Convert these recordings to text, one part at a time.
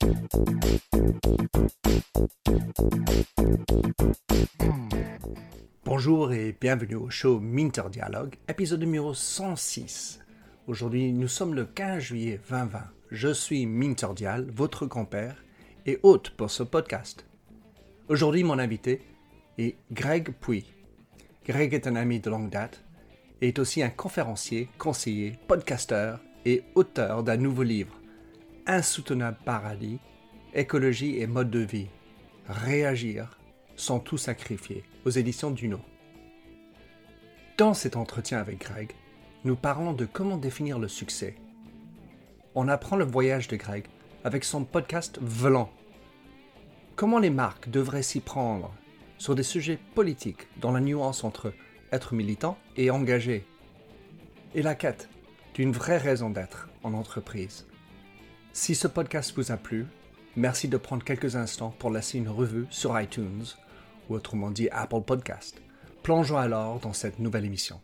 Bonjour et bienvenue au show Minter Dialogue, épisode numéro 106. Aujourd'hui, nous sommes le 15 juillet 2020. Je suis Minter Dial, votre compère et hôte pour ce podcast. Aujourd'hui, mon invité est Greg Puy. Greg est un ami de longue date et est aussi un conférencier, conseiller, podcasteur et auteur d'un nouveau livre, Insoutenable paradis, écologie et mode de vie, réagir sans tout sacrifier, aux éditions Duno. Dans cet entretien avec Greg, nous parlons de comment définir le succès. On apprend le voyage de Greg avec son podcast Vlan. Comment les marques devraient s'y prendre sur des sujets politiques dans la nuance entre être militant et engagé. Et la quête d'une vraie raison d'être en entreprise. Si ce podcast vous a plu, merci de prendre quelques instants pour laisser une revue sur iTunes, ou autrement dit Apple Podcast. Plongeons alors dans cette nouvelle émission.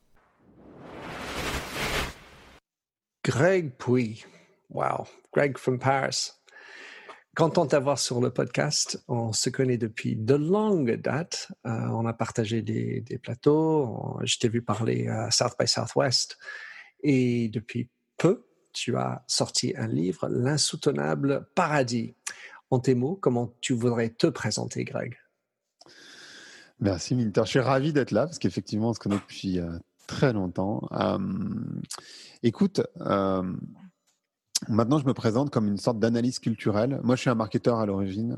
Greg Puy. Wow, Greg from Paris. Content de t'avoir sur le podcast. On se connaît depuis de longues dates. On a partagé des plateaux. Je t'ai vu parler à South by Southwest. Et depuis peu, tu as sorti un livre, L'insoutenable paradis. En tes mots, comment tu voudrais te présenter, Greg? Merci Minter, je suis ravi d'être là parce qu'effectivement on se connaît depuis très longtemps. Écoute, maintenant je me présente comme une sorte d'analyse culturelle. Moi je suis un marketeur à l'origine,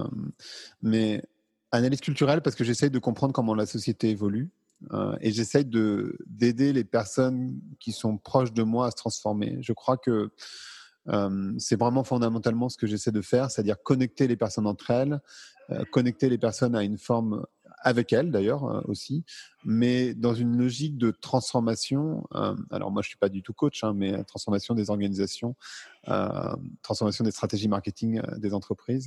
mais analyse culturelle parce que j'essaye de comprendre comment la société évolue et j'essaye d'aider les personnes qui sont proches de moi à se transformer. Je crois que c'est vraiment fondamentalement ce que j'essaie de faire, c'est-à-dire connecter les personnes entre elles, connecter les personnes à une forme avec elles d'ailleurs aussi, mais dans une logique de transformation. Alors moi je suis pas du tout coach, mais transformation des organisations, transformation des stratégies marketing des entreprises.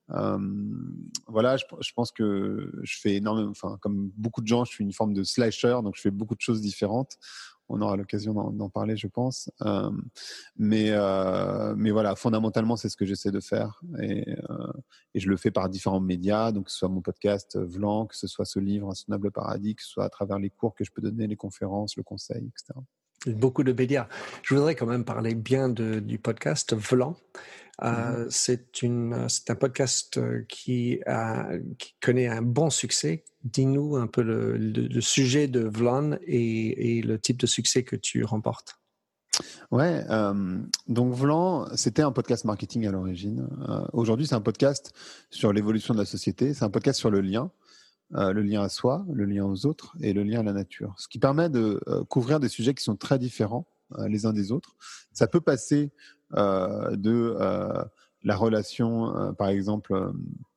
Voilà, je pense que je fais énormément, enfin comme beaucoup de gens, je suis une forme de slasher, donc je fais beaucoup de choses différentes. On aura l'occasion d'en parler, je pense. Mais voilà, fondamentalement, c'est ce que j'essaie de faire. Et je le fais par différents médias, donc que ce soit mon podcast Vlan, que ce soit ce livre, Insoutenable paradis, que ce soit à travers les cours que je peux donner, les conférences, le conseil, etc. Beaucoup de médias. Je voudrais quand même parler bien du podcast Vlan. C'est un podcast qui connaît un bon succès. Dis-nous un peu le sujet de Vlan et le type de succès que tu remportes. Ouais, donc Vlan, c'était un podcast marketing à l'origine. Aujourd'hui, c'est un podcast sur l'évolution de la société. C'est un podcast sur le lien à soi, le lien aux autres et le lien à la nature. Ce qui permet de couvrir des sujets qui sont très différents les uns des autres. Ça peut passer de la relation, par exemple,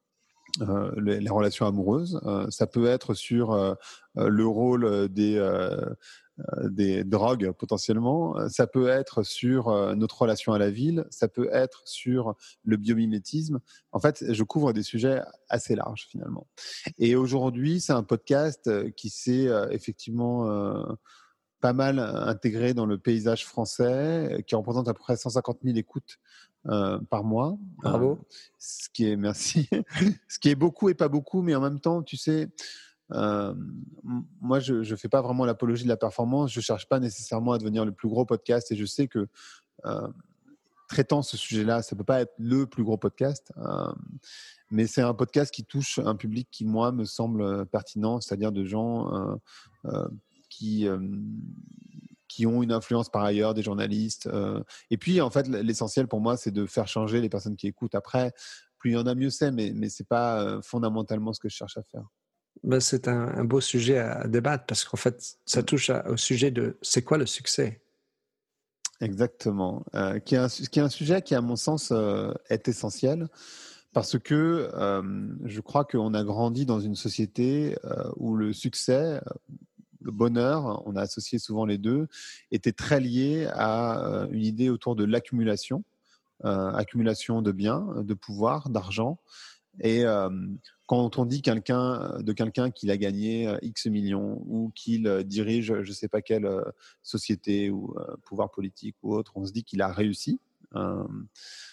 les relations amoureuses. Ça peut être sur le rôle des drogues potentiellement. Ça peut être sur notre relation à la ville. Ça peut être sur le biomimétisme. En fait, je couvre des sujets assez larges finalement. Et aujourd'hui, c'est un podcast qui s'est effectivement pas mal intégré dans le paysage français, qui représente à peu près 150 000 écoutes par mois. Bravo. Ce qui est, merci, ce qui est beaucoup et pas beaucoup, mais en même temps, tu sais, moi, je fais pas vraiment l'apologie de la performance. Je cherche pas nécessairement à devenir le plus gros podcast, et je sais que traitant ce sujet-là, ça peut pas être le plus gros podcast, mais c'est un podcast qui touche un public qui, moi, me semble pertinent, c'est-à-dire de gens qui ont une influence par ailleurs, des journalistes. Et puis, en fait, l'essentiel pour moi, c'est de faire changer les personnes qui écoutent. Après, plus il y en a, mieux c'est, mais ce n'est pas fondamentalement ce que je cherche à faire. Ben, c'est un beau sujet à débattre parce qu'en fait, ça touche au sujet de c'est quoi le succès? Exactement. Qui est un sujet qui, à mon sens, est essentiel. Parce que je crois qu'on a grandi dans une société où le succès, le bonheur, on a associé souvent les deux, était très lié à une idée autour de l'accumulation, accumulation de biens, de pouvoir, d'argent. Et quand on dit de quelqu'un qu'il a gagné X millions ou qu'il dirige je ne sais pas quelle société ou pouvoir politique ou autre, on se dit qu'il a réussi.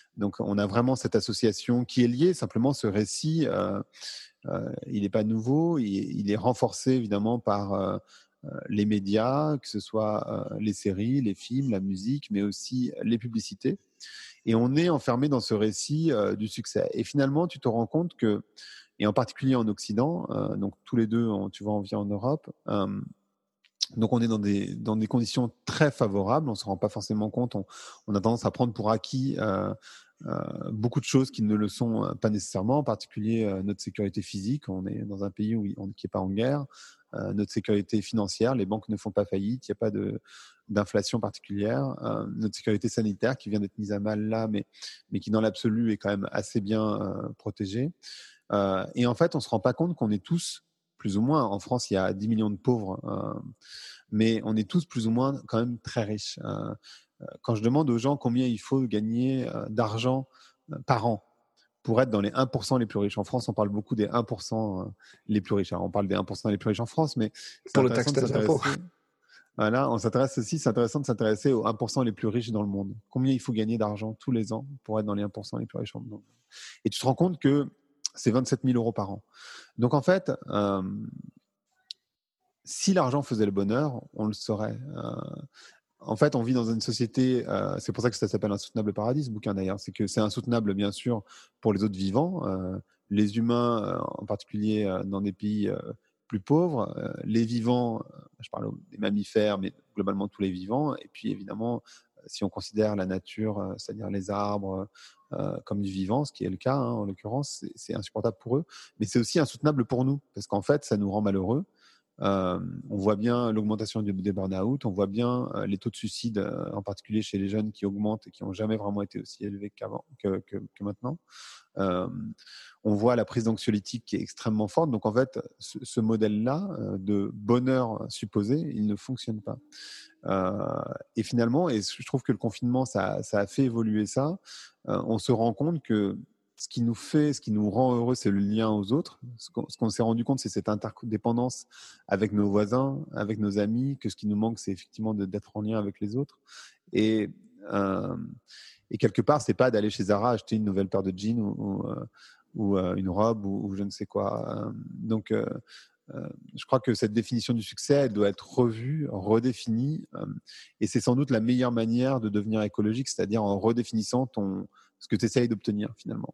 Donc, on a vraiment cette association qui est liée. Simplement, ce récit, il n'est pas nouveau. Il est renforcé, évidemment, par les médias, que ce soit les séries, les films, la musique, mais aussi les publicités. Et on est enfermé dans ce récit du succès. Et finalement, tu te rends compte que, et en particulier en Occident, donc tous les deux, tu vois, on vit en Europe, donc on est dans des conditions très favorables, on ne se rend pas forcément compte, on a tendance à prendre pour acquis beaucoup de choses qui ne le sont pas nécessairement, en particulier notre sécurité physique. On est dans un pays qui n'est pas en guerre. Notre sécurité financière, les banques ne font pas faillite, il n'y a pas d'inflation particulière. Notre sécurité sanitaire qui vient d'être mise à mal là, mais qui dans l'absolu est quand même assez bien protégée. Et en fait, on ne se rend pas compte qu'on est tous, plus ou moins, en France, il y a 10 millions de pauvres, mais on est tous plus ou moins quand même très riches. Quand je demande aux gens combien il faut gagner d'argent par an pour être dans les 1% les plus riches. En France, on parle beaucoup des 1% les plus riches. Alors, on parle des 1% les plus riches en France, mais c'est pour le intéressant taxe de des impôts. s'intéresser. Voilà, on s'intéresse aussi, c'est intéressant de s'intéresser aux 1% les plus riches dans le monde. Combien il faut gagner d'argent tous les ans pour être dans les 1% les plus riches dans le monde. Et tu te rends compte que c'est 27 000 euros par an. Donc, en fait, si l'argent faisait le bonheur, on le saurait. En fait, on vit dans une société, c'est pour ça que ça s'appelle Insoutenable Paradis, ce bouquin d'ailleurs, c'est que c'est insoutenable bien sûr pour les autres vivants, les humains en particulier dans des pays plus pauvres, les vivants, je parle des mammifères, mais globalement tous les vivants, et puis évidemment, si on considère la nature, c'est-à-dire les arbres, comme du vivant, ce qui est le cas en l'occurrence, c'est insupportable pour eux, mais c'est aussi insoutenable pour nous, parce qu'en fait, ça nous rend malheureux. On voit bien l'augmentation des burn-out, on voit bien les taux de suicide, en particulier chez les jeunes, qui augmentent et qui n'ont jamais vraiment été aussi élevés que maintenant. On voit la prise d'anxiolytiques qui est extrêmement forte. Donc en fait, ce modèle-là de bonheur supposé, il ne fonctionne pas. Et finalement, et je trouve que le confinement, ça a fait évoluer ça. On se rend compte que ce qui nous rend heureux, c'est le lien aux autres. Ce qu'on s'est rendu compte, c'est cette interdépendance avec nos voisins, avec nos amis, que ce qui nous manque, c'est effectivement d'être en lien avec les autres. Et quelque part, c'est pas d'aller chez Zara acheter une nouvelle paire de jeans ou une robe ou je ne sais quoi. Donc, je crois que cette définition du succès, elle doit être revue, redéfinie. Et c'est sans doute la meilleure manière de devenir écologique, c'est-à-dire en redéfinissant ce que tu essayes d'obtenir finalement.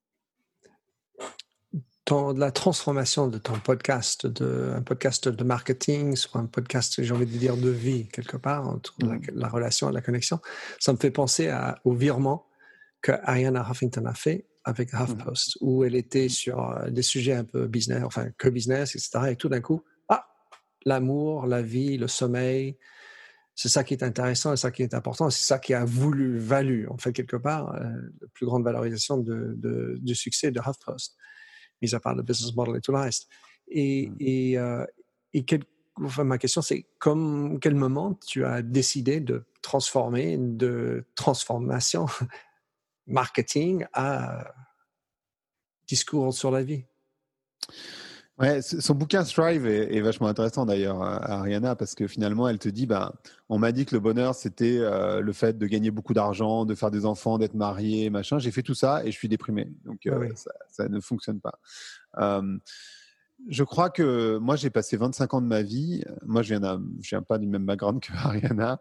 La transformation de ton podcast, un podcast de marketing sur un podcast, j'ai envie de dire, de vie, quelque part, entre la relation et la connexion, ça me fait penser au virement que Arianna Huffington a fait avec HuffPost, où elle était sur des sujets un peu business, enfin que business, etc. Et tout d'un coup, l'amour, la vie, le sommeil, c'est ça qui est intéressant et ça qui est important. C'est ça qui a valu, en fait, quelque part, la plus grande valorisation du succès de HuffPost, mis à part le business model et tout le reste. Ma question, c'est quel moment tu as décidé de transformer de transformation marketing à discours sur la vie? Ouais, son bouquin Strive est vachement intéressant d'ailleurs, Arianna, parce que finalement, elle te dit, on m'a dit que le bonheur, c'était le fait de gagner beaucoup d'argent, de faire des enfants, d'être marié, machin. J'ai fait tout ça et je suis déprimé. Donc, ça ne fonctionne pas. Je crois que moi, j'ai passé 25 ans de ma vie. Moi, je viens pas du même background que Arianna.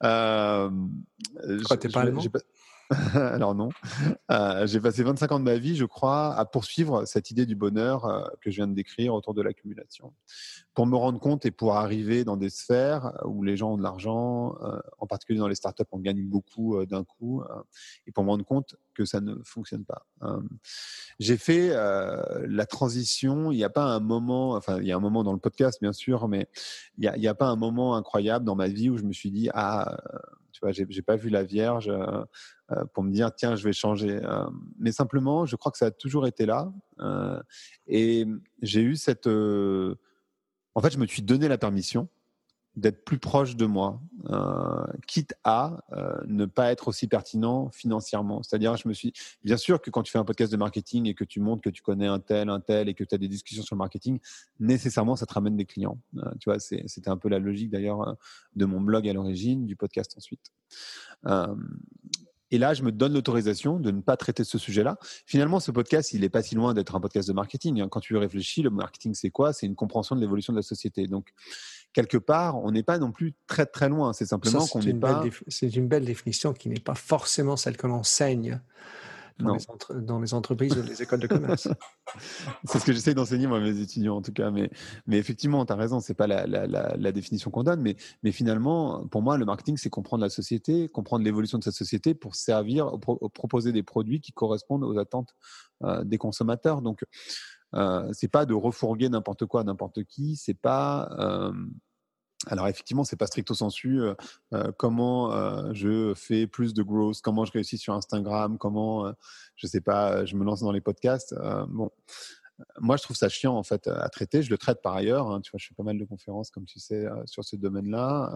T'es pas allemand? Alors non. J'ai passé 25 ans de ma vie, je crois, à poursuivre cette idée du bonheur que je viens de décrire autour de l'accumulation. Pour me rendre compte et pour arriver dans des sphères où les gens ont de l'argent, en particulier dans les startups, on gagne beaucoup d'un coup, et pour me rendre compte que ça ne fonctionne pas. J'ai fait la transition. Il n'y a pas un moment, enfin, il y a un moment dans le podcast, bien sûr, mais il n'y a pas un moment incroyable dans ma vie où je me suis dit, tu vois, j'ai pas vu la Vierge pour me dire, tiens, je vais changer. Mais simplement, je crois que ça a toujours été là. Et j'ai eu en fait, je me suis donné la permission d'être plus proche de moi, quitte à ne pas être aussi pertinent financièrement. C'est-à-dire, bien sûr que quand tu fais un podcast de marketing et que tu montres que tu connais un tel, et que tu as des discussions sur le marketing, nécessairement, ça te ramène des clients. Tu vois, c'était un peu la logique d'ailleurs de mon blog à l'origine, du podcast ensuite. Et là, je me donne l'autorisation de ne pas traiter ce sujet-là. Finalement, ce podcast, il n'est pas si loin d'être un podcast de marketing. Quand tu y réfléchis, le marketing, c'est quoi? C'est une compréhension de l'évolution de la société. Donc, quelque part, on n'est pas non plus très, très loin. C'est Ça, simplement qu'on n'est pas… c'est une belle définition qui n'est pas forcément celle que l'on enseigne Non. dans les entreprises ou les écoles de commerce. C'est ce que j'essaie d'enseigner, moi, à mes étudiants, en tout cas. Mais effectivement, tu as raison, ce n'est pas la définition qu'on donne. Mais finalement, pour moi, le marketing, c'est comprendre la société, comprendre l'évolution de sa société pour servir, proposer des produits qui correspondent aux attentes des consommateurs. Donc, ce n'est pas de refourguer n'importe quoi à n'importe qui. C'est pas… alors effectivement, c'est pas stricto sensu comment je fais plus de growth, comment je réussis sur Instagram, comment je sais pas, je me lance dans les podcasts. Bon, moi je trouve ça chiant en fait à traiter. Je le traite par ailleurs. Hein, tu vois, je fais pas mal de conférences comme tu sais sur ce domaine-là.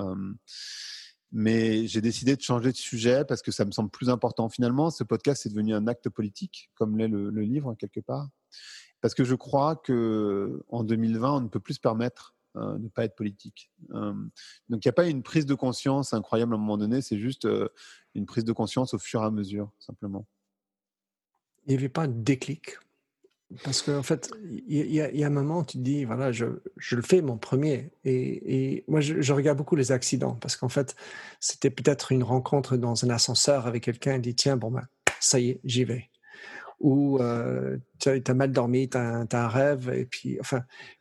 Mais j'ai décidé de changer de sujet parce que ça me semble plus important. Finalement, ce podcast est devenu un acte politique, comme l'est le livre quelque part. Parce que je crois qu'en 2020, on ne peut plus se permettre de ne pas être politique. Donc, il n'y a pas une prise de conscience incroyable à un moment donné, c'est juste une prise de conscience au fur et à mesure, simplement. Il n'y avait pas de déclic. Parce qu'en fait, il y a un moment où tu te dis, voilà, je le fais mon premier. Et moi, je regarde beaucoup les accidents parce qu'en fait, c'était peut-être une rencontre dans un ascenseur avec quelqu'un et dit, tiens, bon, ben, ça y est, j'y vais. Ou tu as mal dormi, tu as un rêve, et puis, enfin,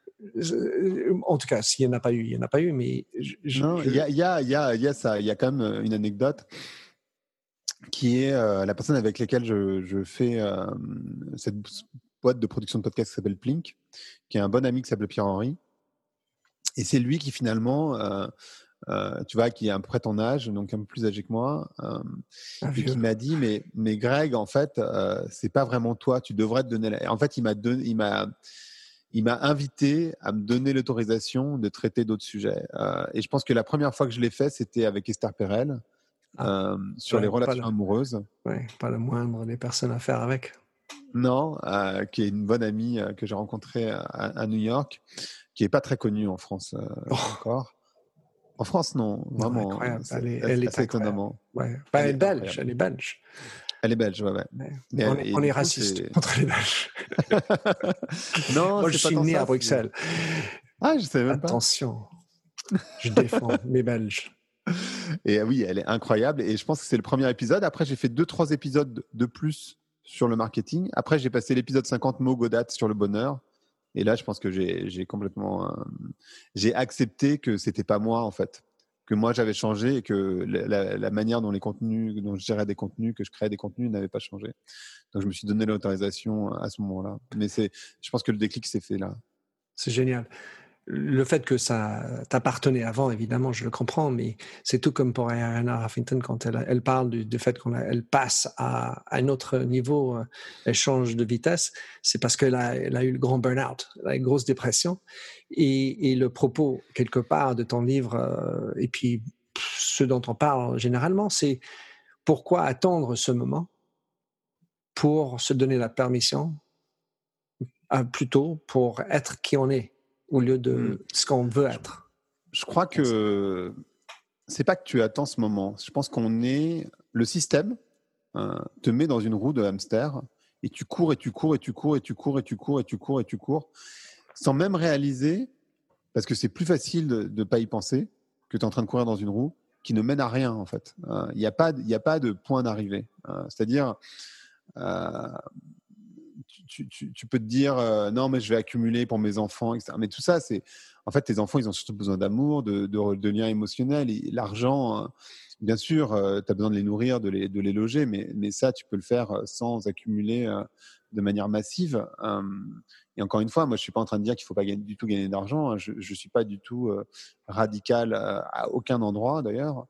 en tout cas, s'il n'y en a pas eu, il n'y en a pas eu, mais Non, il y a ça, il y a quand même une anecdote qui est la personne avec laquelle je fais cette boîte de production de podcast qui s'appelle Plink, qui est un bon ami qui s'appelle Pierre-Henri. Et c'est lui qui finalement, tu vois, qui est à peu près ton âge, donc un peu plus âgé que moi, et qui m'a dit, mais Greg, en fait, c'est pas vraiment toi, tu devrais te donner En fait, il m'a invité à me donner l'autorisation de traiter d'autres sujets. Et je pense que la première fois que je l'ai fait, c'était avec Esther Perel, sur les relations amoureuses. Ouais, pas le moindre des personnes à faire avec. Non, qui est une bonne amie que j'ai rencontrée à New York, qui n'est pas très connue en France encore. En France, non, vraiment. Non, incroyable. Elle est assez étonnamment. Ouais. Elle est belge, elle est belge. Elle est belge, ouais. Mais on est raciste contre les Belges. Non, moi, je suis né à Bruxelles. Ah, je savais même pas. Attention, je défends les Belges. Et oui, elle est incroyable. Et je pense que c'est le premier épisode. Après, j'ai fait 2-3 épisodes de plus sur le marketing. Après, j'ai passé l'épisode 50 mots Godot sur le bonheur. Et là, je pense que j'ai complètement… j'ai accepté que c'était pas moi, en fait. Que moi, j'avais changé et que la manière dont dont je gérais des contenus, que je créais des contenus n'avait pas changé. Donc, je me suis donné l'autorisation à ce moment-là. Mais je pense que le déclic s'est fait là. C'est génial. Le fait que ça t'appartenait avant, évidemment, je le comprends, mais c'est tout comme pour Arianna Huffington quand elle parle du fait qu'elle passe à un autre niveau, elle change de vitesse, c'est parce qu'elle a eu le grand burn-out, la grosse dépression. Et le propos, quelque part, de ton livre, et puis ce dont on parle généralement, c'est pourquoi attendre ce moment pour se donner la permission, plutôt pour être qui on est, au lieu de ce qu'on veut être. Je crois que c'est pas que tu attends ce moment. Je pense le système te met dans une roue de hamster et tu cours et tu cours et tu cours et tu cours et tu cours et tu cours et tu cours sans même réaliser, parce que c'est plus facile de ne pas y penser que tu es en train de courir dans une roue qui ne mène à rien en fait. Il n'y a pas de point d'arrivée. C'est-à-dire tu peux te dire non mais je vais accumuler pour mes enfants, etc. Mais tout ça, c'est en fait tes enfants, ils ont surtout besoin d'amour, de liens émotionnels. Et l'argent, bien sûr, tu as besoin de les nourrir, de les loger, mais ça, tu peux le faire sans accumuler de manière massive. Et encore une fois, moi, je suis pas en train de dire qu'il faut pas du tout gagner d'argent. Je suis pas du tout radical à aucun endroit d'ailleurs.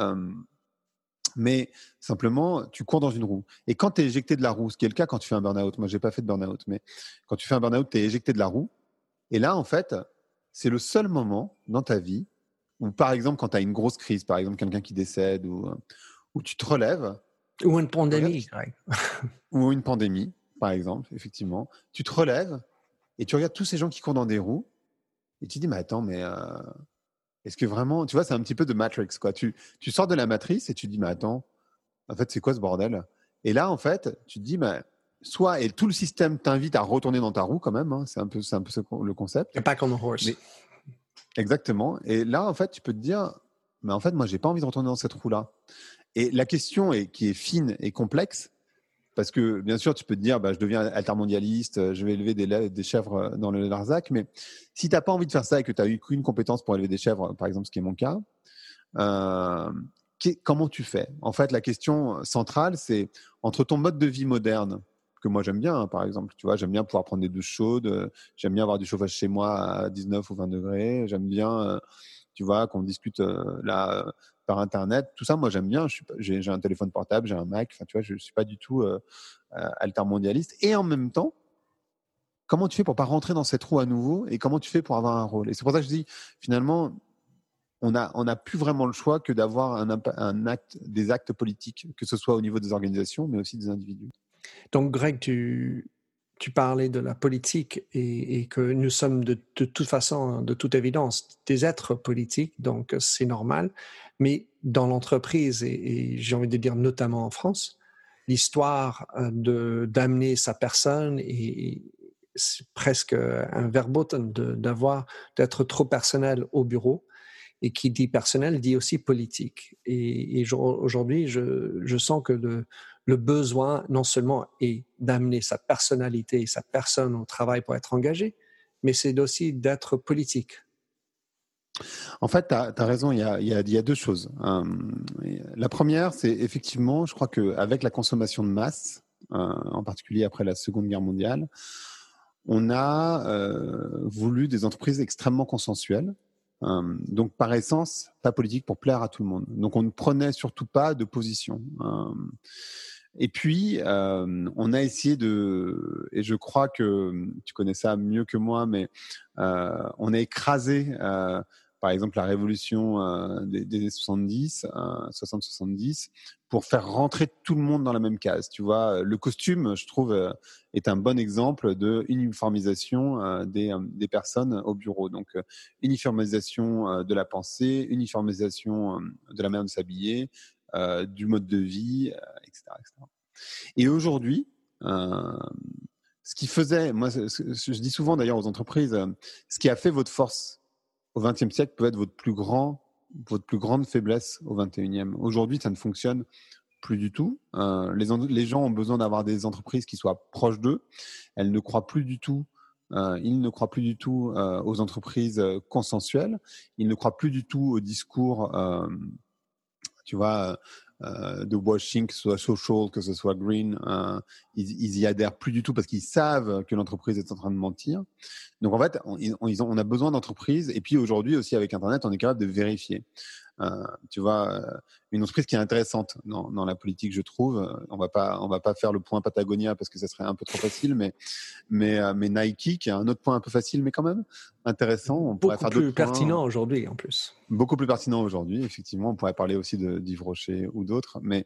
Mais simplement, tu cours dans une roue. Et quand tu es éjecté de la roue, ce qui est le cas quand tu fais un burn-out, moi, je n'ai pas fait de burn-out, mais quand tu fais un burn-out, tu es éjecté de la roue. Et là, en fait, c'est le seul moment dans ta vie où, par exemple, quand tu as une grosse crise, par exemple, quelqu'un qui décède, où tu te relèves. Ou une pandémie. Ou une pandémie, par exemple, effectivement. Tu te relèves et tu regardes tous ces gens qui courent dans des roues et tu te dis, mais attends, mais… est-ce que vraiment, tu vois, c'est un petit peu de Matrix, quoi. Tu sors de la matrice et tu te dis, mais attends, En fait, c'est quoi ce bordel? Et là, en fait, tu te dis, bah, soit, et tout le système t'invite à retourner dans ta roue quand même, hein, c'est un peu le concept. Back on the horse. Mais exactement. Et là, en fait, tu peux te dire, mais en fait, moi, j'ai pas envie de retourner dans cette roue-là. Et la question qui est fine et complexe, parce que bien sûr, tu peux te dire, bah, je deviens altermondialiste, je vais élever des chèvres dans le Larzac, mais si tu n'as pas envie de faire ça et que tu n'as eu qu'une compétence pour élever des chèvres, par exemple, ce qui est mon cas, comment tu fais? En fait, la question centrale, c'est entre ton mode de vie moderne, que moi j'aime bien, hein, par exemple, tu vois, j'aime bien pouvoir prendre des douches chaudes, j'aime bien avoir du chauffage chez moi à 19 ou 20 degrés, j'aime bien, tu vois, qu'on discute là par Internet, tout ça, moi j'aime bien, j'ai un téléphone portable, j'ai un Mac, enfin, tu vois, je ne suis pas du tout altermondialiste. Et en même temps, comment tu fais pour pas rentrer dans cette roue à nouveau et comment tu fais pour avoir un rôle? Et c'est pour ça que je dis, finalement, on n'a plus vraiment le choix que d'avoir des actes politiques, que ce soit au niveau des organisations, mais aussi des individus. Donc, Greg, tu parlais de la politique et que nous sommes de toute façon, de toute évidence, des êtres politiques, donc c'est normal. Mais dans l'entreprise, et j'ai envie de dire notamment en France, l'histoire d'amener sa personne et c'est presque un verboten d'être trop personnel au bureau. Et qui dit personnel dit aussi politique. Et aujourd'hui, je sens que le besoin non seulement est d'amener sa personnalité et sa personne au travail pour être engagé, mais c'est aussi d'être politique. En fait, tu as raison, il y a deux choses. La première, c'est effectivement, je crois qu'avec la consommation de masse, en particulier après la Seconde Guerre mondiale, on a voulu des entreprises extrêmement consensuelles. Donc, par essence, pas politique pour plaire à tout le monde. Donc, on ne prenait surtout pas de position. Et puis, on a essayé et je crois que tu connais ça mieux que moi, mais on a écrasé, par exemple, la révolution des années 70, 60-70, pour faire rentrer tout le monde dans la même case. Tu vois, le costume, je trouve, est un bon exemple de uniformisation des personnes au bureau. Donc, uniformisation de la pensée, uniformisation de la manière de s'habiller, du mode de vie, etc., etc. Et aujourd'hui, ce qui faisait, moi, je dis souvent d'ailleurs aux entreprises, ce qui a fait votre force au XXe siècle peut être votre plus grande faiblesse au XXIe. Aujourd'hui, ça ne fonctionne plus du tout. Les gens ont besoin d'avoir des entreprises qui soient proches d'eux. Ils ne croient plus du tout aux entreprises consensuelles. Ils ne croient plus du tout au discours, tu vois, de washing, que ce soit social, que ce soit green, ils y adhèrent plus du tout parce qu'ils savent que l'entreprise est en train de mentir. Donc en fait, on a besoin d'entreprises. Et puis aujourd'hui aussi avec Internet, on est capable de vérifier. Tu vois, une entreprise qui est intéressante dans la politique, je trouve. On va pas faire le point Patagonia parce que ça serait un peu trop facile, mais Nike, qui a un autre point un peu facile, mais quand même intéressant. On pourrait faire Beaucoup plus d'autres points. pertinent aujourd'hui, en plus. Beaucoup plus pertinent aujourd'hui, effectivement. On pourrait parler aussi d'Yves Rocher ou d'autres. Mais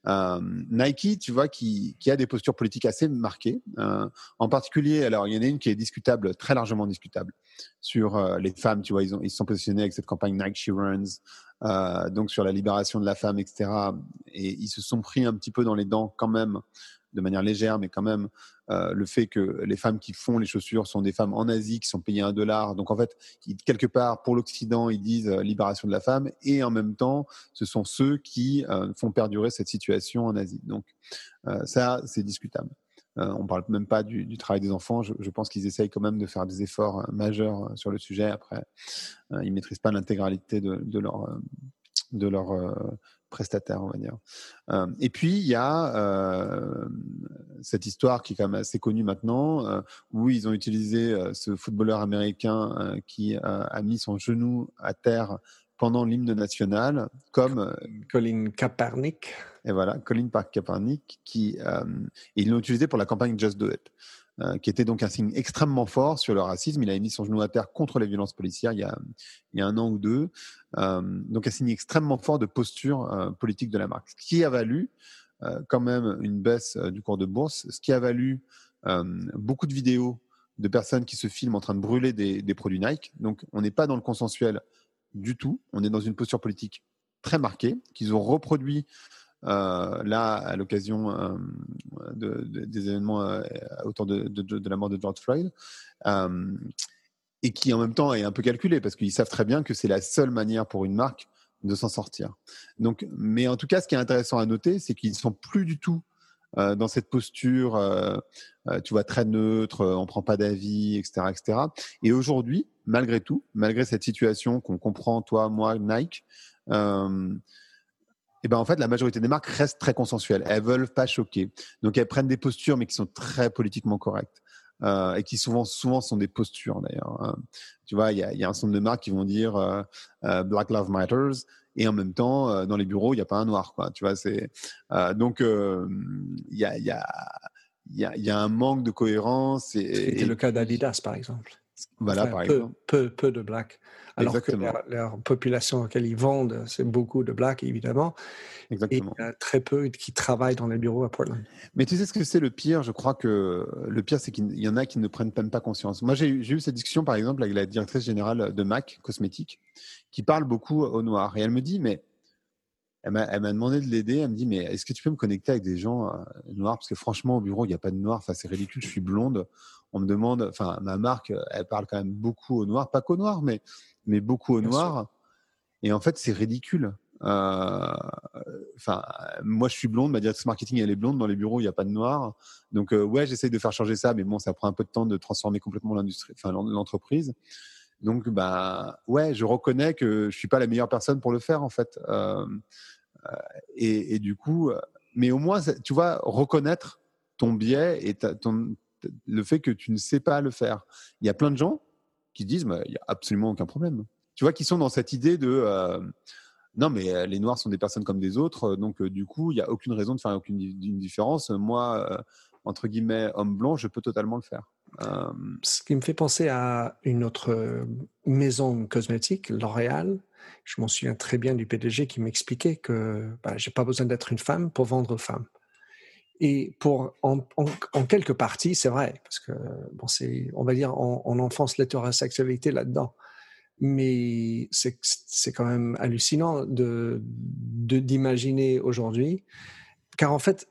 Nike, tu vois, qui a des postures politiques assez marquées. En particulier, alors, il y en a une qui est discutable, très largement discutable, sur les femmes. Tu vois, ils se sont positionnés avec cette campagne Nike She Runs, donc sur la libération de la femme, etc. Et ils se sont pris un petit peu dans les dents quand même, de manière légère, mais quand même, le fait que les femmes qui font les chaussures sont des femmes en Asie qui sont payées $1. Donc en fait, quelque part, pour l'Occident, ils disent libération de la femme, et en même temps, ce sont ceux qui font perdurer cette situation en Asie. Donc ça, c'est discutable. On ne parle même pas du travail des enfants. Je pense qu'ils essayent quand même de faire des efforts majeurs sur le sujet. Après, ils ne maîtrisent pas l'intégralité de leur prestataire, on va dire. Et puis, il y a cette histoire qui est quand même assez connue maintenant, où ils ont utilisé ce footballeur américain qui a mis son genou à terre pendant l'hymne national, comme Colin Kaepernick. Et voilà, Colin Kaepernick, et ils l'ont utilisé pour la campagne Just Do It, qui était donc un signe extrêmement fort sur le racisme. Il avait mis son genou à terre contre les violences policières il y a un an ou deux. Donc un signe extrêmement fort de posture politique de la marque. Ce qui a valu quand même une baisse du cours de bourse, ce qui a valu beaucoup de vidéos de personnes qui se filment en train de brûler des produits Nike. Donc on n'est pas dans le consensuel du tout. On est dans une posture politique très marquée, qu'ils ont reproduit là, à l'occasion des événements autour de la mort de George Floyd, et qui en même temps est un peu calculé parce qu'ils savent très bien que c'est la seule manière pour une marque de s'en sortir. Donc, mais en tout cas, ce qui est intéressant à noter, c'est qu'ils ne sont plus du tout dans cette posture, tu vois, très neutre, on ne prend pas d'avis, etc., etc. Et aujourd'hui, malgré tout, malgré cette situation qu'on comprend, toi, moi, Nike, et ben en fait, la majorité des marques restent très consensuelles. Elles veulent pas choquer. Donc, elles prennent des postures, mais qui sont très politiquement correctes. Et qui souvent sont des postures, d'ailleurs. Tu vois, il y a un certain nombre de marques qui vont dire Black Lives Matters, et en même temps, dans les bureaux, il n'y a pas un noir, quoi. Tu vois, donc, il y a un manque de cohérence. C'était le cas d'Adidas, par exemple. Voilà, Enfin, par exemple. peu de blacks. Alors Exactement. que leur population auquel ils vendent, c'est beaucoup de blacks, évidemment. Exactement. Et très peu qui travaillent dans les bureaux à Portland. Mais tu sais ce que c'est le pire? Je crois que le pire, c'est qu'il y en a qui ne prennent même pas conscience. Moi, j'ai eu cette discussion, par exemple, avec la directrice générale de MAC Cosmétiques, qui parle beaucoup au noir. Et elle me dit, mais elle m'a demandé de l'aider. Elle me dit, mais est-ce que tu peux me connecter avec des gens noirs? Parce que franchement, au bureau, il n'y a pas de noirs. Enfin, c'est ridicule, je suis blonde. On me demande, enfin, ma marque, elle parle quand même beaucoup au noir. Pas qu'au noir, mais beaucoup au noir. Et en fait, c'est ridicule. Enfin, moi, je suis blonde. Ma directrice marketing, elle est blonde. Dans les bureaux, il n'y a pas de noir. Donc, ouais, j'essaye de faire changer ça, mais bon, ça prend un peu de temps de transformer complètement l'entreprise. Donc, bah, ouais, je reconnais que je suis pas la meilleure personne pour le faire, en fait. Et du coup, mais au moins, tu vois, reconnaître ton biais et le fait que tu ne sais pas le faire. Il y a plein de gens qui disent, bah, il y a absolument aucun problème. Tu vois, qui sont dans cette idée de non, mais les Noirs sont des personnes comme des autres, donc du coup, il n'y a aucune raison de faire aucune différence. Moi, entre guillemets, homme blanc, je peux totalement le faire. Ce qui me fait penser à une autre maison cosmétique, L'Oréal. Je m'en souviens très bien du PDG qui m'expliquait que j'ai pas besoin d'être une femme pour vendre aux femmes. Et en quelque partie, c'est vrai, parce que bon, on va dire, on enfonce l'hétérosexualité là-dedans. Mais c'est quand même hallucinant d'imaginer aujourd'hui, car en fait,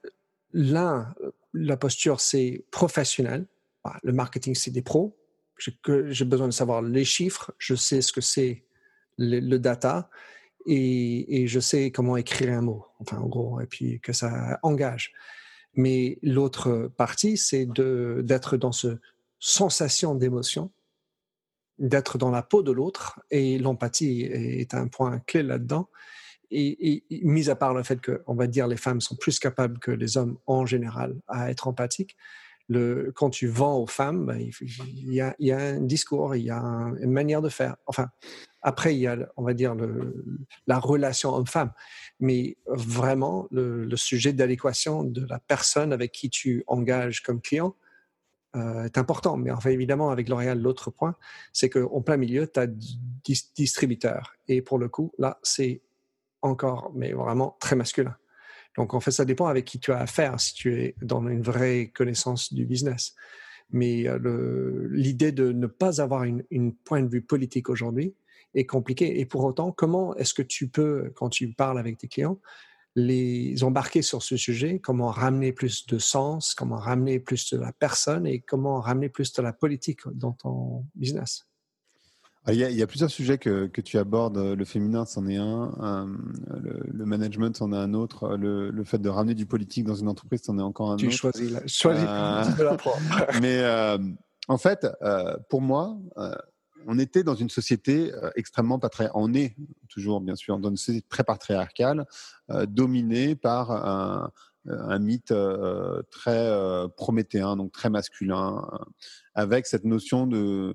la posture, c'est professionnel. Le marketing, c'est des pros. J'ai besoin de savoir les chiffres, je sais ce que c'est le data, et je sais comment écrire un mot, enfin en gros, et puis que ça engage. Mais l'autre partie, c'est d'être dans ce sensation d'émotion, d'être dans la peau de l'autre, et l'empathie est un point clé là-dedans. Et mis à part le fait que, on va dire, les femmes sont plus capables que les hommes en général à être empathiques, quand tu vends aux femmes, il y a un discours, il y a une manière de faire. Enfin, après, il y a, on va dire, la relation homme-femme. Mais vraiment, le sujet d'adéquation de la personne avec qui tu engages comme client est important. Mais enfin, évidemment, avec L'Oréal, l'autre point, c'est qu'en plein milieu, tu as distributeur. Et pour le coup, là, c'est encore, mais vraiment très masculin. Donc, en fait, ça dépend avec qui tu as affaire, si tu es dans une vraie connaissance du business. Mais l'idée de ne pas avoir une point de vue politique aujourd'hui est compliquée. Et pour autant, comment est-ce que tu peux, quand tu parles avec tes clients, les embarquer sur ce sujet, comment ramener plus de sens, comment ramener plus de la personne et comment ramener plus de la politique dans ton business? Il y a plusieurs sujets que tu abordes. Le féminin, c'en est un. Le management, c'en est un autre. Le fait de ramener du politique dans une entreprise, c'en est encore un Tu autre. choisis de la prendre. Mais en fait, pour moi, on était dans une société extrêmement patriarcale. On est toujours, bien sûr, dans une société très patriarcale, dominée par un mythe très prométhéen, donc très masculin, avec cette notion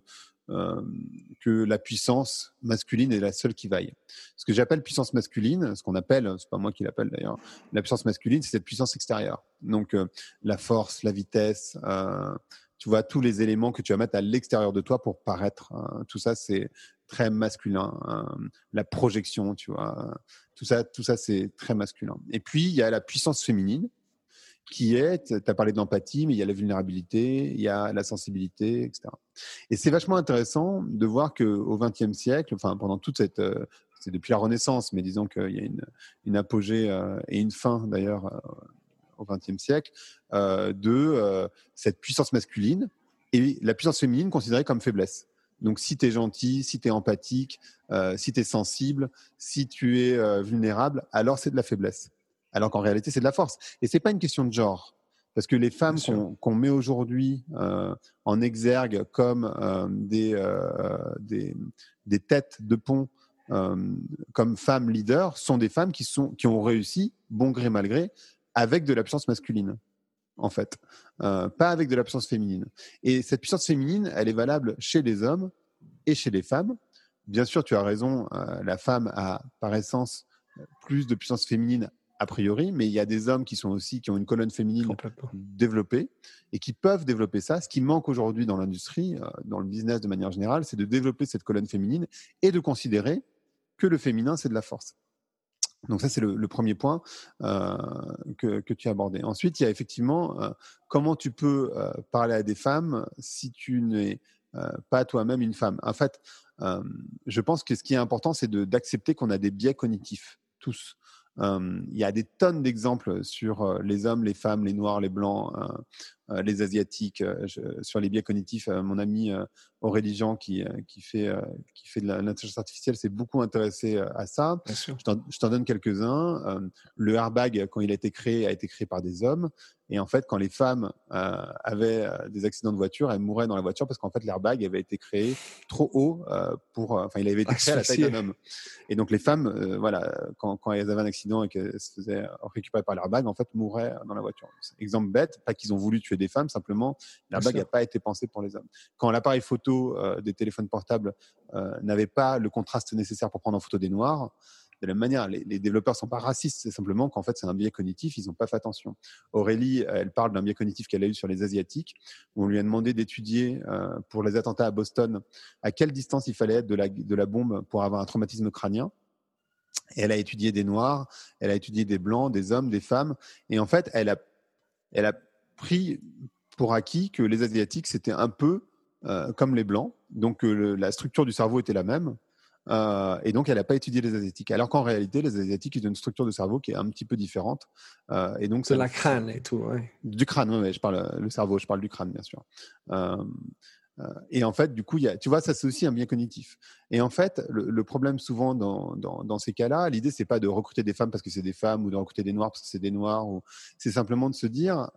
que la puissance masculine est la seule qui vaille. Ce que j'appelle puissance masculine, ce qu'on appelle, c'est pas moi qui l'appelle d'ailleurs, la puissance masculine, c'est cette puissance extérieure. Donc la force, la vitesse, tu vois, tous les éléments que tu vas mettre à l'extérieur de toi pour paraître. Tout ça, c'est très masculin. La projection, tu vois, tout ça, c'est très masculin. Et puis, il y a la puissance féminine, qui est, tu as parlé d'empathie, mais il y a la vulnérabilité, il y a la sensibilité, etc. Et c'est vachement intéressant de voir qu'au XXe siècle, enfin pendant toute c'est depuis la Renaissance, mais disons qu'il y a une apogée et une fin d'ailleurs au XXe siècle de cette puissance masculine et la puissance féminine considérée comme faiblesse. Donc, si tu es gentil, si tu es empathique, si tu es sensible, si tu es vulnérable, alors c'est de la faiblesse. Alors qu'en réalité, c'est de la force. Et c'est pas une question de genre. Parce que les femmes qu'on met aujourd'hui en exergue comme des têtes de pont, comme femmes leaders, sont des femmes qui ont réussi, bon gré mal gré, avec de la puissance masculine, en fait. Pas avec de la puissance féminine. Et cette puissance féminine, elle est valable chez les hommes et chez les femmes. Bien sûr, tu as raison, la femme a par essence plus de puissance féminine a priori, mais il y a des hommes qui ont une colonne féminine développée et qui peuvent développer ça. Ce qui manque aujourd'hui dans l'industrie, dans le business de manière générale, c'est de développer cette colonne féminine et de considérer que le féminin, c'est de la force. Donc ça, c'est le premier point que tu as abordé. Ensuite, il y a effectivement comment tu peux parler à des femmes si tu n'es pas toi-même une femme. En fait, je pense que ce qui est important, c'est d'accepter qu'on a des biais cognitifs, tous. Il y a des tonnes d'exemples sur les hommes, les femmes, les noirs, les blancs, les asiatiques, sur les biais cognitifs. Mon ami Aurélie Jean, qui fait de l'intelligence artificielle, s'est beaucoup intéressé à ça. Je t'en donne quelques-uns. Le airbag, quand il a été créé par des hommes. Et en fait, quand les femmes avaient des accidents de voiture, elles mouraient dans la voiture parce qu'en fait, l'airbag avait été créé trop haut il avait été créé à la taille d'un homme. Et donc, les femmes, quand elles avaient un accident et qu'elles se faisaient récupérer par l'airbag, en fait, mouraient dans la voiture. Exemple bête, pas qu'ils ont voulu tuer des femmes, simplement, l'airbag n'a pas été pensé pour les hommes. Quand l'appareil photo des téléphones portables n'avait pas le contraste nécessaire pour prendre en photo des noirs, de la même manière, les développeurs ne sont pas racistes, c'est simplement qu'en fait, c'est un biais cognitif, ils n'ont pas fait attention. Aurélie, elle parle d'un biais cognitif qu'elle a eu sur les Asiatiques, où on lui a demandé d'étudier, pour les attentats à Boston, à quelle distance il fallait être de la bombe pour avoir un traumatisme crânien. Et elle a étudié des Noirs, elle a étudié des Blancs, des hommes, des femmes, et en fait, elle a pris pour acquis que les Asiatiques, c'était un peu comme les Blancs, donc la structure du cerveau était la même. Et donc, elle n'a pas étudié les Asiatiques. Alors qu'en réalité, les Asiatiques, ils ont une structure de cerveau qui est un petit peu différente. Et donc, de la crâne et tout, oui. Du crâne, oui, je parle le cerveau, je parle du crâne, bien sûr. Et en fait, du coup, tu vois, ça, c'est aussi un biais cognitif. Et en fait, le problème souvent dans ces cas-là, l'idée, c'est pas de recruter des femmes parce que c'est des femmes ou de recruter des noirs parce que c'est des noirs. C'est simplement de se dire...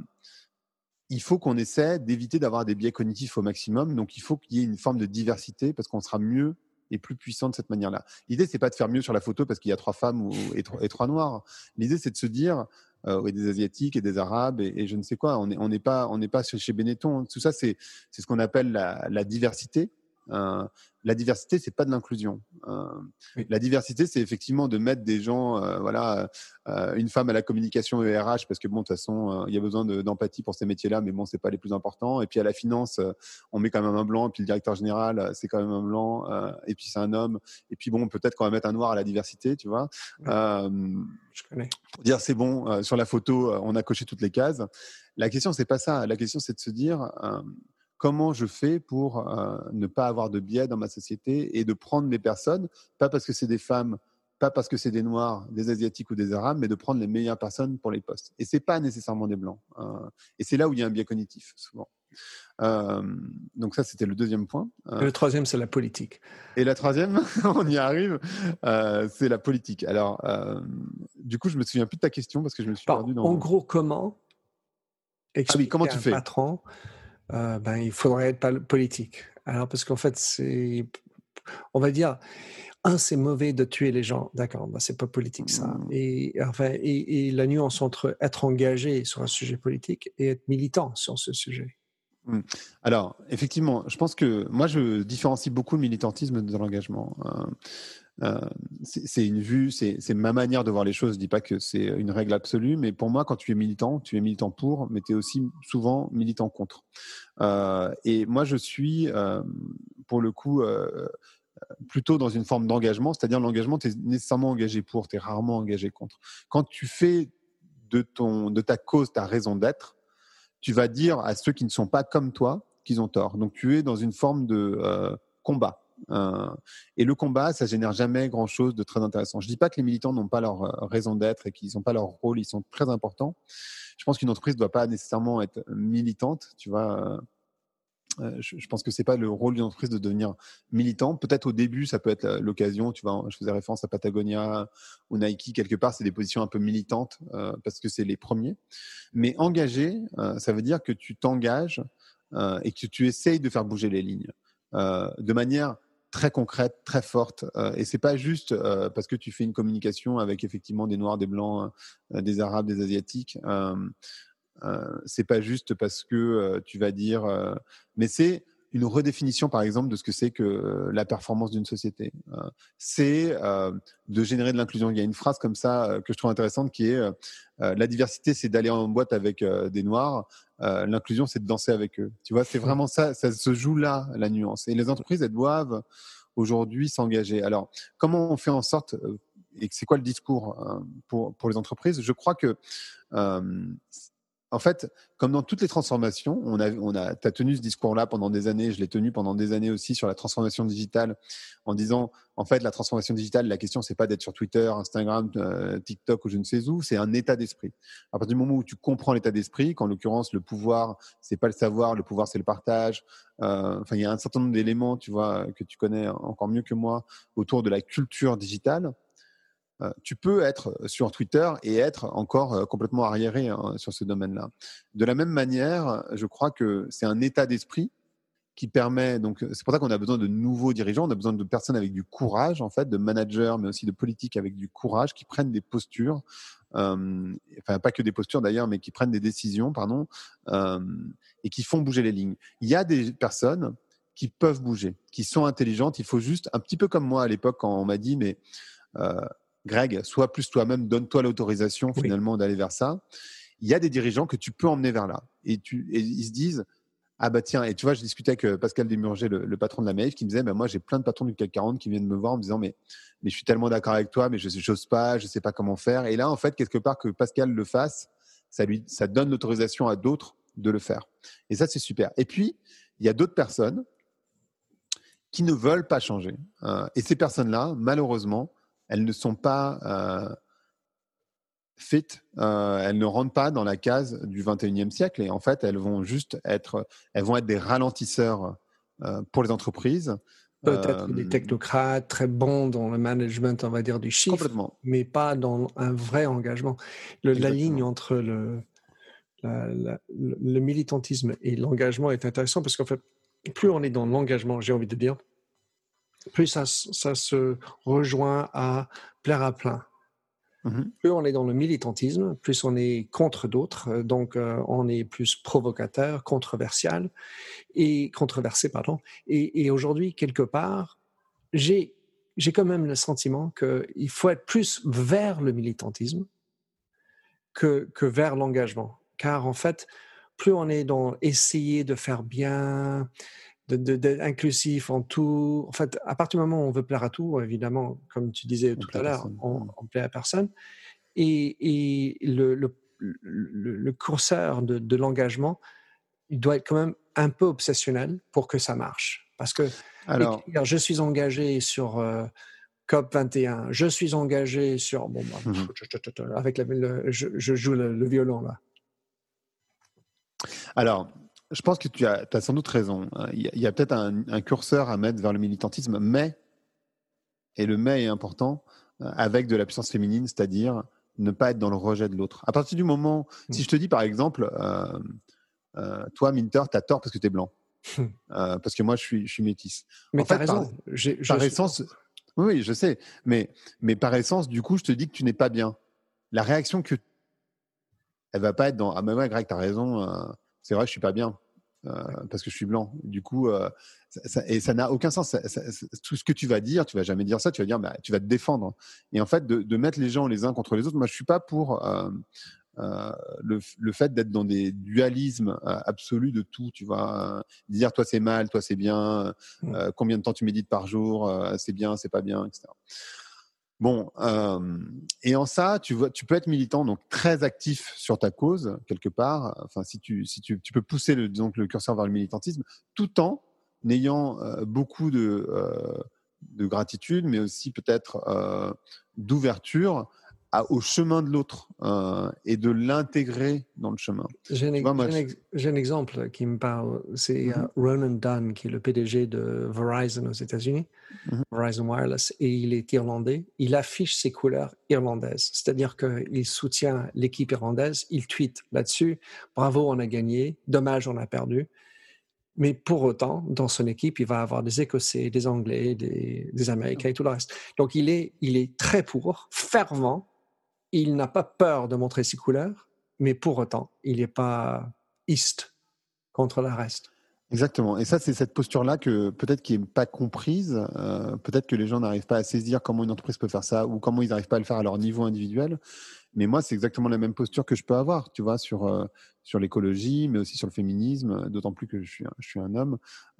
il faut qu'on essaie d'éviter d'avoir des biais cognitifs au maximum. Donc, il faut qu'il y ait une forme de diversité parce qu'on sera mieux et plus puissant de cette manière-là. L'idée, c'est pas de faire mieux sur la photo parce qu'il y a 3 femmes et 3 noirs. L'idée, c'est de se dire, et des Asiatiques et des Arabes et je ne sais quoi, on n'est pas chez Benetton. Tout ça, c'est ce qu'on appelle la diversité. La diversité, c'est pas de l'inclusion. Oui. La diversité, c'est effectivement de mettre des gens, une femme à la communication et RH, parce que bon, de toute façon, il y a besoin d'empathie pour ces métiers-là, mais bon, c'est pas les plus importants. Et puis à la finance, on met quand même un blanc, et puis le directeur général, c'est quand même un blanc, et puis c'est un homme. Et puis bon, peut-être qu'on va mettre un noir à la diversité, tu vois. Oui. Je connais. Pour dire c'est bon, sur la photo, on a coché toutes les cases. La question, c'est pas ça. La question, c'est de se dire comment je fais pour ne pas avoir de biais dans ma société et de prendre les personnes, pas parce que c'est des femmes, pas parce que c'est des Noirs, des Asiatiques ou des Arabes, mais de prendre les meilleures personnes pour les postes. Et c'est pas nécessairement des Blancs. Et c'est là où il y a un biais cognitif, souvent. Donc ça, c'était le deuxième point. Et le troisième, c'est la politique. Et la troisième, on y arrive, c'est la politique. Alors, du coup, je me souviens plus de ta question parce que je me suis perdu dans... En gros, comment expliquer comment à tu un fais patron il faudrait être politique. Alors, parce qu'en fait, on va dire, c'est mauvais de tuer les gens. D'accord, c'est pas politique ça. Et la nuance entre être engagé sur un sujet politique et être militant sur ce sujet. Alors, effectivement, je pense que moi, je différencie beaucoup le militantisme de l'engagement. C'est une vue, c'est ma manière de voir les choses. Je dis pas que c'est une règle absolue, mais pour moi, quand tu es militant pour, mais tu es aussi souvent militant contre. Et moi, je suis, pour le coup, plutôt dans une forme d'engagement, c'est-à-dire l'engagement, tu es nécessairement engagé pour, tu es rarement engagé contre. Quand tu fais de ta cause ta raison d'être, tu vas dire à ceux qui ne sont pas comme toi qu'ils ont tort. Donc, tu es dans une forme de combat. Et le combat, ça génère jamais grand-chose de très intéressant. Je dis pas que les militants n'ont pas leur raison d'être et qu'ils n'ont pas leur rôle, ils sont très importants. Je pense qu'une entreprise ne doit pas nécessairement être militante, tu vois. Je pense que c'est pas le rôle d'une entreprise de devenir militant. Peut-être au début, ça peut être l'occasion. Tu vois, je faisais référence à Patagonia ou Nike. Quelque part, c'est des positions un peu militantes parce que c'est les premiers. Mais engagé, ça veut dire que tu t'engages et que tu essayes de faire bouger les lignes de manière très concrète, très forte. Et c'est pas juste parce que tu fais une communication avec effectivement des Noirs, des Blancs, des Arabes, des Asiatiques. C'est pas juste parce que tu vas dire, mais c'est une redéfinition, par exemple, de ce que c'est que la performance d'une société. C'est de générer de l'inclusion. Il y a une phrase comme ça que je trouve intéressante qui est la diversité, c'est d'aller en boîte avec des Noirs. L'inclusion, c'est de danser avec eux. Tu vois, c'est vraiment ça. Ça se joue là, la nuance. Et les entreprises, elles doivent aujourd'hui s'engager. Alors, comment on fait en sorte et c'est quoi le discours pour les entreprises? Je crois que en fait, comme dans toutes les transformations, t'as tenu ce discours-là pendant des années, je l'ai tenu pendant des années aussi sur la transformation digitale, en disant, en fait, la transformation digitale, la question, c'est pas d'être sur Twitter, Instagram, TikTok ou je ne sais où, c'est un état d'esprit. À partir du moment où tu comprends l'état d'esprit, qu'en l'occurrence, le pouvoir, c'est pas le savoir, le pouvoir, c'est le partage. Enfin, il y a un certain nombre d'éléments, tu vois, que tu connais encore mieux que moi, autour de la culture digitale. Tu peux être sur Twitter et être encore complètement arriéré sur ce domaine-là. De la même manière, je crois que c'est un état d'esprit qui permet, donc c'est pour ça qu'on a besoin de nouveaux dirigeants, on a besoin de personnes avec du courage, en fait, de managers, mais aussi de politiques avec du courage, qui prennent des postures, enfin pas que des postures d'ailleurs, mais qui prennent des décisions, pardon, et qui font bouger les lignes. Il y a des personnes qui peuvent bouger, qui sont intelligentes, il faut juste, un petit peu comme moi à l'époque quand on m'a dit, mais Greg, sois plus toi-même, donne-toi l'autorisation finalement d'aller vers ça. Il y a des dirigeants que tu peux emmener vers là. Et ils se disent, ah bah tiens, et tu vois, je discutais avec Pascal Desmurger, le patron de la Maïf, qui me disait, bah, moi j'ai plein de patrons du CAC 40 qui viennent me voir en me disant, mais je suis tellement d'accord avec toi, mais je n'ose pas, je ne sais pas comment faire. Et là, en fait, quelque part, que Pascal le fasse, ça donne l'autorisation à d'autres de le faire. Et ça, c'est super. Et puis, il y a d'autres personnes qui ne veulent pas changer. Et ces personnes-là, malheureusement, elles ne sont pas fit, elles ne rentrent pas dans la case du 21e siècle et en fait, elles vont être des ralentisseurs pour les entreprises. Peut-être des technocrates très bons dans le management, on va dire, du chiffre, Complètement. mais pas dans un vrai engagement. La ligne entre le militantisme et l'engagement est intéressant parce qu'en fait, plus on est dans l'engagement, j'ai envie de dire, plus ça se rejoint à plaire à plein. Plus on est dans le militantisme, plus on est contre d'autres, donc on est plus provocateur, controversé, pardon. Et aujourd'hui, quelque part, j'ai quand même le sentiment qu'il faut être plus vers le militantisme que vers l'engagement. Car en fait, plus on est dans essayer de faire bien, d'être inclusif en tout. En fait, à partir du moment où on veut plaire à tout, évidemment, comme tu disais tout à l'heure, on plaît à personne. Et le curseur de l'engagement, il doit être quand même un peu obsessionnel pour que ça marche. Parce que écrire, je suis engagé sur COP 21, je suis engagé sur... Bon, avec je joue le violon là. Alors, je pense que tu as sans doute raison. Il y a peut-être un curseur à mettre vers le militantisme, et le mais est important, avec de la puissance féminine, c'est-à-dire ne pas être dans le rejet de l'autre. À partir du moment, si je te dis par exemple, toi, Minter, tu as tort parce que tu es blanc, parce que moi, je suis métisse. Mais tu as raison. Par essence, oui, je sais, mais par essence, du coup, je te dis que tu n'es pas bien. La réaction elle va pas être dans ah mais ouais, Greg, tu as raison, c'est vrai, je suis pas bien. Parce que je suis blanc. Du coup, ça n'a aucun sens. Tout ce que tu vas dire, tu vas jamais dire ça. Tu vas dire, bah, tu vas te défendre. Et en fait, de mettre les gens les uns contre les autres, moi, je suis pas pour le fait d'être dans des dualismes absolus de tout. Tu vois, dire toi c'est mal, toi c'est bien. Combien de temps tu médites par jour, c'est bien, c'est pas bien, etc. Bon, et en ça, tu peux être militant, donc très actif sur ta cause quelque part. Enfin, si tu peux pousser le curseur vers le militantisme, tout en ayant beaucoup de gratitude, mais aussi peut-être d'ouverture au chemin de l'autre et de l'intégrer dans le chemin. J'ai Tu vois, moi, un exemple qui me parle. C'est Mhm, Ronan Dunn, qui est le PDG de Verizon aux États-Unis, mhm. Verizon Wireless, et il est irlandais. Il affiche ses couleurs irlandaises, c'est-à-dire qu'il soutient l'équipe irlandaise. Il tweet là-dessus. Bravo, on a gagné. Dommage, on a perdu. Mais pour autant, dans son équipe, il va avoir des Écossais, des Anglais, des Américains et tout le reste. Donc, il est très fervent. Il n'a pas peur de montrer ses couleurs, mais pour autant, il n'est pas east contre le reste. Exactement. Et ça, c'est cette posture-là que peut-être qui n'est pas comprise. Peut-être que les gens n'arrivent pas à saisir comment une entreprise peut faire ça ou comment ils n'arrivent pas à le faire à leur niveau individuel. Mais moi, c'est exactement la même posture que je peux avoir, tu vois, sur l'écologie, mais aussi sur le féminisme, d'autant plus que je suis un homme.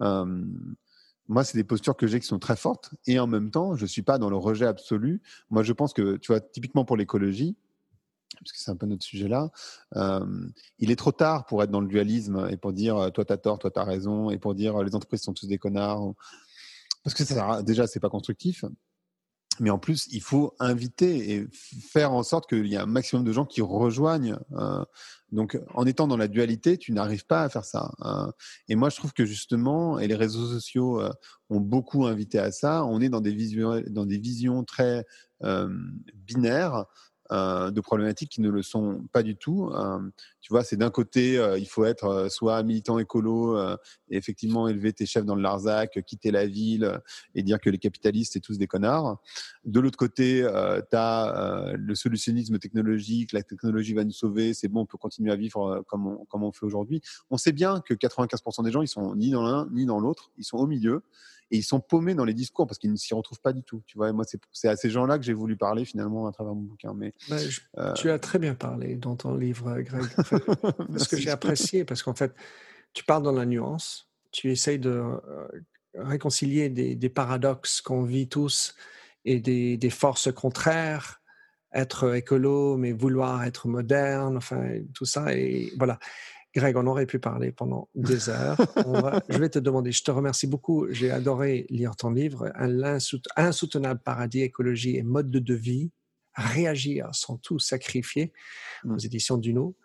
Moi, c'est des postures que j'ai qui sont très fortes. Et en même temps, je ne suis pas dans le rejet absolu. Moi, je pense que, tu vois, typiquement pour l'écologie, parce que c'est un peu notre sujet là, il est trop tard pour être dans le dualisme et pour dire toi t'as tort, toi t'as raison, et pour dire les entreprises sont tous des connards, parce que ça, déjà c'est pas constructif, mais en plus il faut inviter et faire en sorte qu'il y ait un maximum de gens qui rejoignent. Donc en étant dans la dualité, tu n'arrives pas à faire ça. Et moi je trouve que justement, et les réseaux sociaux ont beaucoup invité à ça, on est dans des visions très binaires de problématiques qui ne le sont pas du tout. Tu vois, c'est d'un côté, il faut être soit militant écolo et effectivement élever tes chefs dans le Larzac, quitter la ville et dire que les capitalistes, c'est tous des connards. De l'autre côté, tu as le solutionnisme technologique, la technologie va nous sauver, c'est bon, on peut continuer à vivre comme on fait aujourd'hui. On sait bien que 95% des gens, ils sont ni dans l'un ni dans l'autre, ils sont au milieu. Et ils sont paumés dans les discours parce qu'ils ne s'y retrouvent pas du tout. Tu vois, et moi, c'est à ces gens-là que j'ai voulu parler finalement à travers mon bouquin. Mais tu as très bien parlé dans ton livre, Greg. En fait, ce que j'ai apprécié, parce qu'en fait, tu parles dans la nuance, tu essayes de réconcilier des paradoxes qu'on vit tous et des forces contraires, être écolo, mais vouloir être moderne, enfin, tout ça. Et voilà. Greg, on aurait pu parler pendant des heures. Je vais te demander, je te remercie beaucoup. J'ai adoré lire ton livre, Insoutenable paradis, écologie et mode de vie, réagir sans tout sacrifier, aux éditions Duno.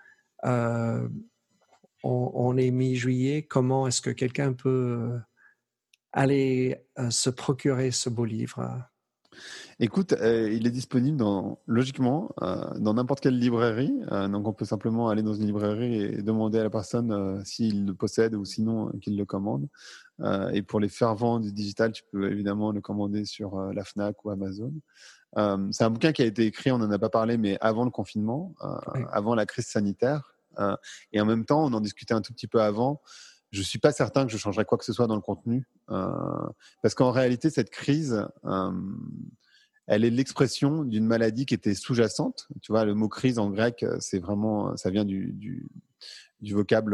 On est mi-juillet. Comment est-ce que quelqu'un peut aller se procurer ce beau livre? Écoute, il est disponible logiquement dans n'importe quelle librairie. Donc, on peut simplement aller dans une librairie et demander à la personne s'il le possède ou sinon qu'il le commande. Et pour les fervents du digital, tu peux évidemment le commander sur la Fnac ou Amazon. C'est un bouquin qui a été écrit, on n'en a pas parlé, mais avant le confinement, Oui. avant la crise sanitaire. Et en même temps, on en discutait un tout petit peu avant. Je ne suis pas certain que je changerais quoi que ce soit dans le contenu. Parce qu'en réalité, cette crise... elle est l'expression d'une maladie qui était sous-jacente. Tu vois, le mot crise en grec, c'est vraiment, ça vient du vocable,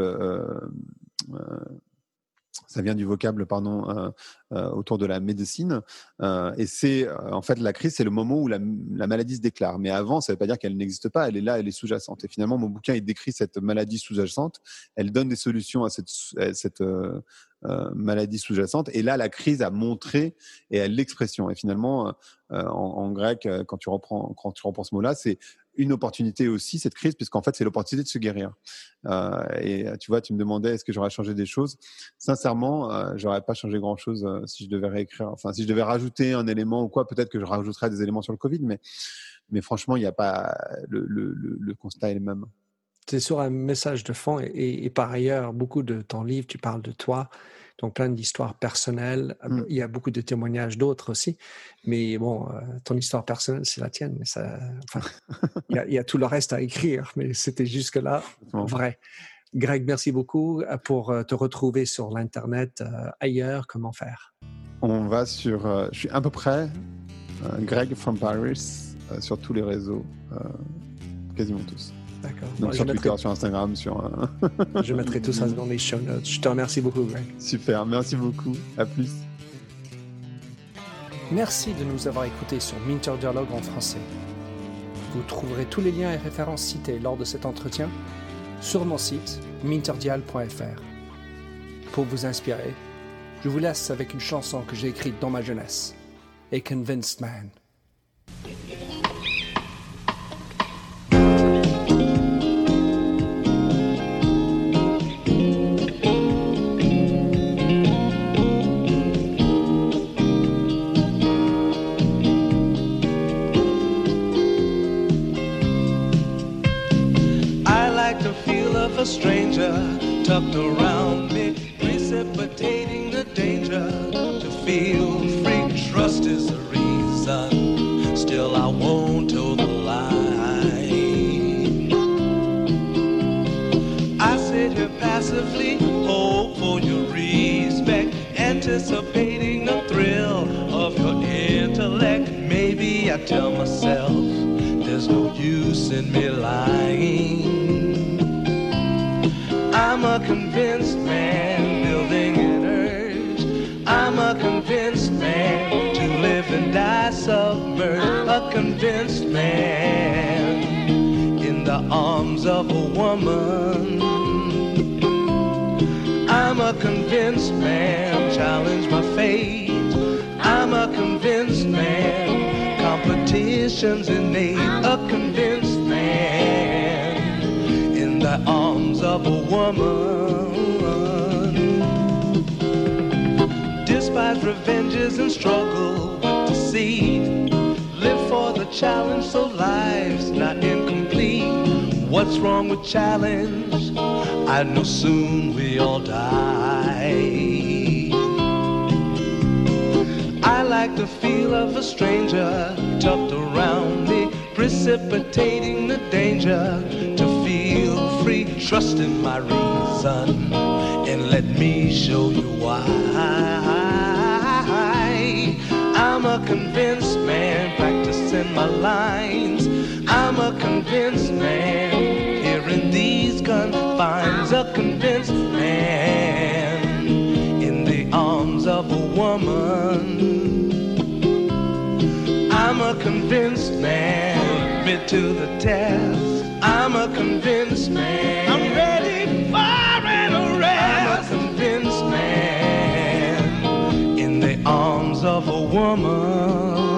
autour de la médecine. Et c'est en fait la crise, c'est le moment où la maladie se déclare. Mais avant, ça ne veut pas dire qu'elle n'existe pas. Elle est là, elle est sous-jacente. Et finalement, mon bouquin il décrit cette maladie sous-jacente. Elle donne des solutions à cette maladie sous-jacente. Et là, la crise a montré et elle l'expression. Et finalement, en grec, quand tu reprends ce mot-là, c'est une opportunité aussi, cette crise, puisqu'en fait, c'est l'opportunité de se guérir. Et tu vois, tu me demandais est-ce que j'aurais changé des choses. Sincèrement, j'aurais pas changé grand-chose si je devais réécrire. Enfin, si je devais rajouter un élément ou quoi, peut-être que je rajouterais des éléments sur le Covid, mais franchement, il n'y a pas le constat est le même. C'est sur un message de fond et par ailleurs, beaucoup de ton livre, tu parles de toi, donc plein d'histoires personnelles. Il y a beaucoup de témoignages d'autres aussi, mais bon, ton histoire personnelle, c'est la tienne. Mais il y a tout le reste à écrire, mais c'était jusque-là vrai. Greg, merci beaucoup. Pour te retrouver sur l'Internet ailleurs, comment faire? On va je suis à peu près Greg from Paris sur tous les réseaux, quasiment tous. D'accord. Donc sur Twitter, sur Instagram, Je mettrai tout ça dans les show notes. Je te remercie beaucoup, Greg. Super, merci beaucoup. À plus. Merci de nous avoir écoutés sur Minter Dialogue en français. Vous trouverez tous les liens et références cités lors de cet entretien sur mon site minterdial.fr. Pour vous inspirer, Je vous laisse avec une chanson que j'ai écrite dans ma jeunesse, A Convinced Man. A stranger tucked around me, precipitating the danger. To feel free, trust is the reason. Still I won't toe the line. I sit here passively, hope for your respect, anticipating the thrill of your intellect. Maybe I tell myself there's no use in me lying. I'm a convinced man, building an urge. I'm a convinced man, to live and die submerged. A convinced man, in the arms of a woman. I'm a convinced man, challenge my fate. I'm a convinced man, competition's innate. A convinced man, in the arms of a woman. Despise revenges and struggle with deceit. Live for the challenge so life's not incomplete. What's wrong with challenge? I know soon we all die. I like the feel of a stranger tucked around me, precipitating the danger. To feel free, trust in my reason, and let me show you why. I'm a convinced man, practicing my lines. I'm a convinced man, here in these confines. A convinced man, in the arms of a woman. I'm a convinced man, admit to the test. I'm a convinced man, I'm ready for an arrest. I'm a convinced man, in the arms of a woman.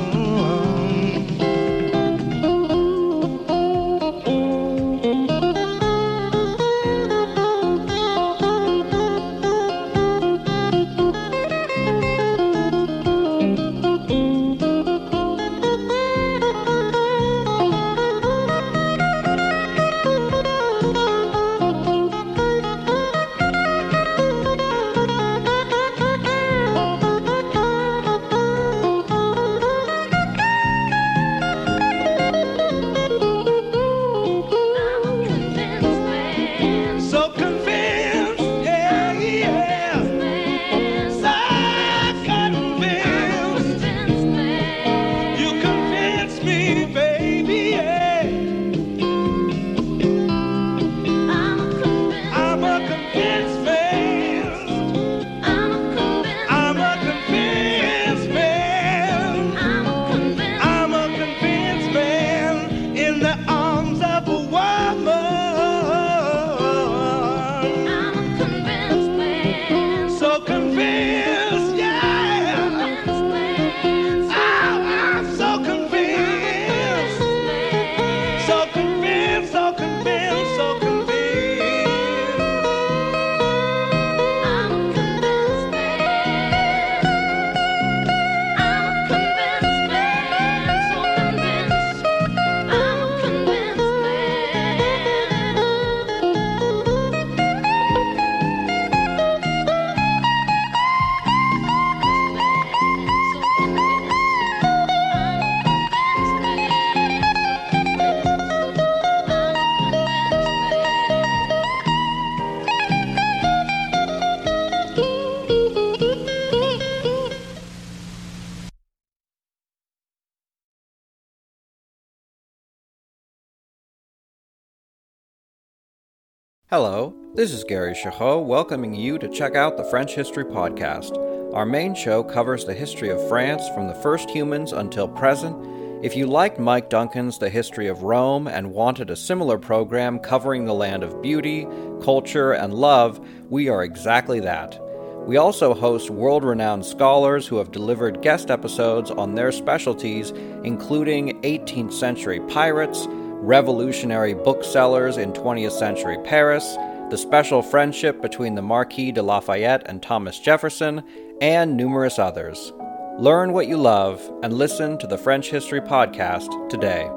Hello, this is Gary Chahot welcoming you to check out the French History Podcast. Our main show covers the history of France from the first humans until present. If you liked Mike Duncan's The History of Rome and wanted a similar program covering the land of beauty, culture, and love, we are exactly that. We also host world-renowned scholars who have delivered guest episodes on their specialties, including 18th century pirates, revolutionary booksellers in 20th century Paris, the special friendship between the Marquis de Lafayette and Thomas Jefferson, and numerous others. Learn what you love and listen to the French History Podcast today.